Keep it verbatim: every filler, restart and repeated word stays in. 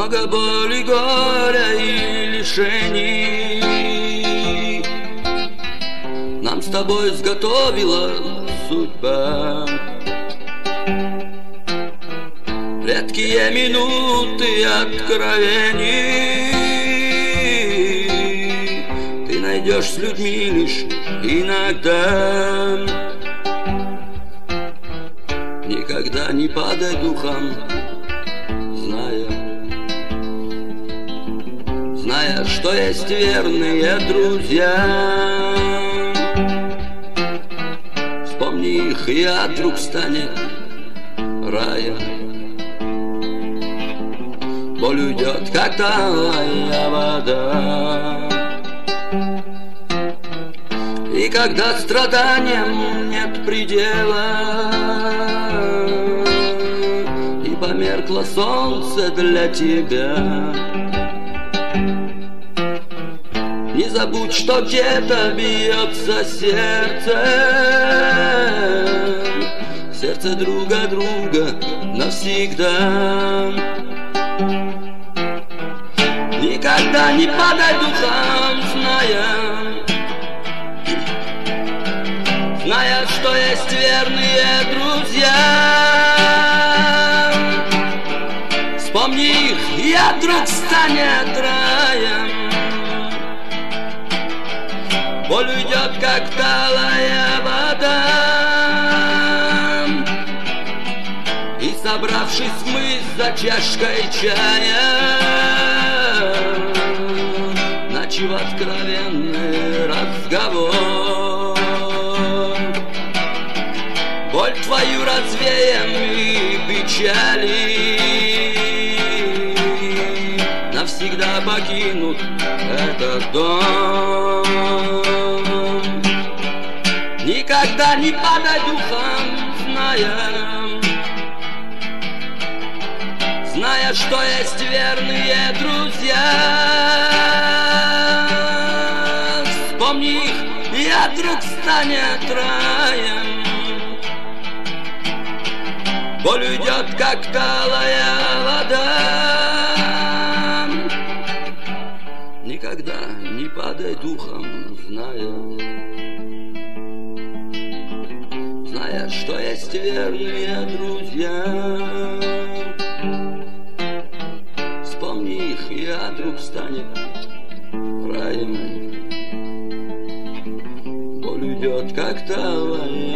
много боли, горя и лишений нам с тобой изготовила судьба. Редкие минуты откровений ты найдешь с людьми лишь иногда. Никогда не падай духом, зная, зная, что есть верные друзья. Вспомни их, и ад вдруг станет раем. Боль уйдет, как талая вода. И когда страданиям нет предела, и померкло солнце для тебя, не забудь, что где-то бьется сердце, сердце друга друга навсегда. Никогда не падай духом, зная, зная, что есть верные друзья. Вспомни их, и ад вдруг станет раем. Боль уйдет, как талая вода. И собравшись мы за чашкой чая, ночью откровенный разговор. Боль твою развеем и печали навсегда покинут этот дом. Никогда не падай духом, зная, зная, что есть верные друзья. Вспомни их, и ад вдруг станет раем. Боль уйдет, как талая вода. Никогда не падай духом, зная, зная, что есть верные друзья. Вспомни их, и ад вдруг станет раем. Боль уйдет, как талая